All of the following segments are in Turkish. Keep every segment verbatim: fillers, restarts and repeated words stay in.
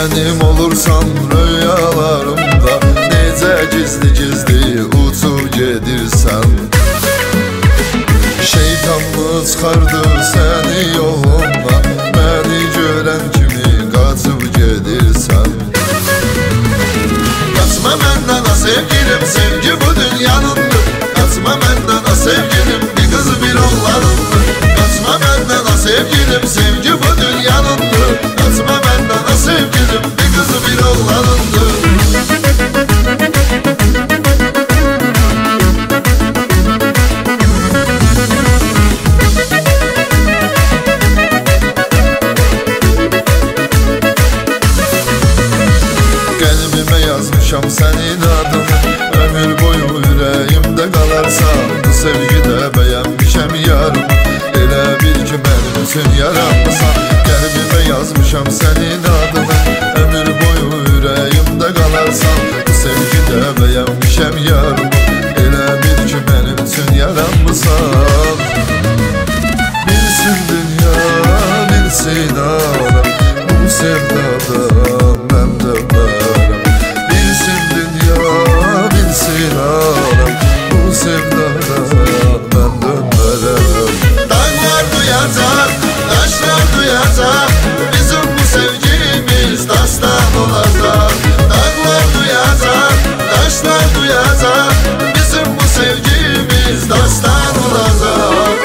benim olursan rüyalarımda, nece gizli gizli uçup gedirsen. Şeytanlı çıkardı seni yoluna, beni gören kimi kaçıp gedirsen. Kaçma benden ha sevgilim, sevgi bu dünyanındır. Kaçma benden ha sevgilim, bir kız bir oğlanındır. Kaçma benden ha sevgilim, sevgi bu dünyanındır. Kaçma benden ha sevgilim, bir kız bir oğlanındır. Kalbime yazmışam senin adını, ömür boyu yüreğimde kalarsan. Bu sevgide beğenmişem yarım, elə bil ki benim üçün yaranmışsan. Kalbime yazmışam senin adını, ömür boyu yüreğimde kalarsan. Bu sevgide beğenmişem yarım, elə bil ki benim üçün yaranmışsan. Bilsin dünya, bilsin alem, bu sevdada ben de varım. Bilsin dünya, bilsin alem, bu sevdada ben de varım. Dağlar duyacak, taşlar duyacak, bizim bu sevgimiz dastan olacak. Dağlar duyacak, taşlar duyacak, bizim bu sevgimiz dastan olacak.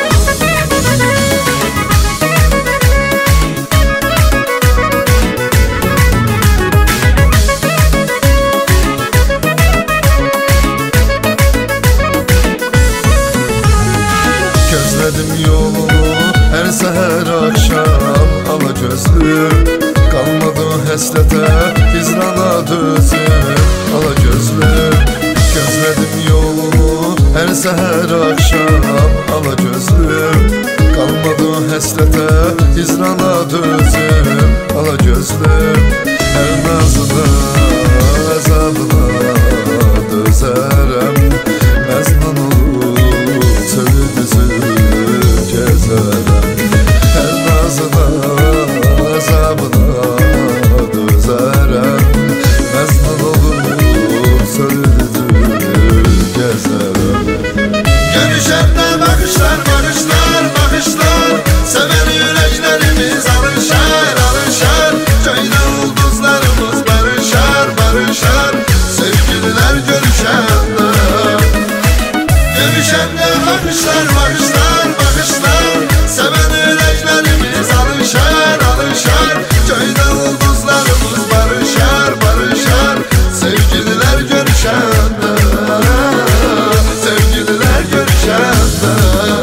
Gözledim yolunu her seher akşam, ala gözlüm kalmadı həsrətə, hicrana dözüm, ala gözlüm. Gözledim yolunu her seher akşam, ala gözlüm kalmadı həsrətə, hicrana dözüm, ala gözlüm. Her nazına, əzabına dözərəm, məznan olur çölü düzü gezərəm. Her nazına, əzabına dözərəm, məznan olur çölü düzü gezərəm. Görüşəndə baxışlar, baxışlar, baxışlar, sevən ürəklərimiz alışar, alışar. Köydə ulduzlarımız barışar, barışar, sevgililer görüşəndə. Görüşəndə baxışlar, baxışlar, baxışlar, sevən ürəklərimiz alışar, alışar. Köydə ulduzlarımız barışar, barışar, sevgililer görüşəndə, sevgililer görüşəndə.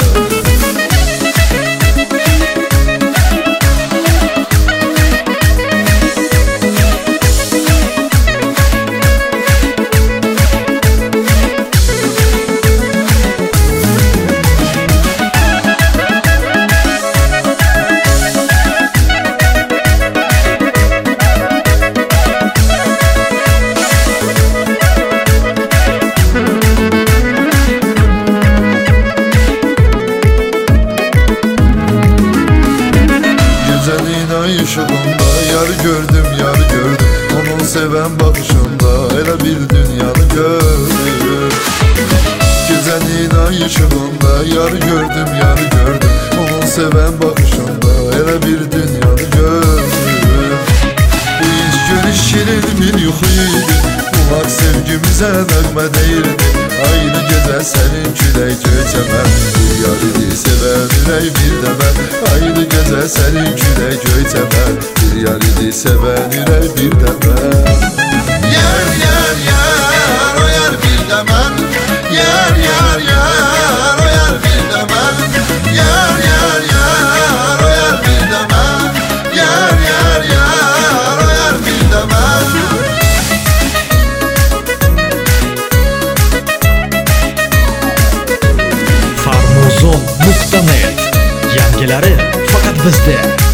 Işığında yar gördüm, yar gördüm, onun seven bakışında elə bir dünyanı gördüm. Güzelliğin ay ışığında yar gördüm, yar gördüm, onun seven bakışında elə bir dünyanı gördüm. Bu ilk görüş şirin bir yuxuydu, bu hak sevgimize nəğmə deyirdi. Aynı gece senin külək göçəmən, bir yar idi sevən ürək bir də mən. Aynı gece senin külək göçəmən, bir yar idi sevən ürək bir də mən. Yar, yar, yar, o yar bir də mən. Yar, yar, yar, o yar bir də mən. Yar, yar, yar, o yar bir də mən. Yar, yar, yar, o yar bir də mən. Farmuzon nokta net yangileri fakat bizde.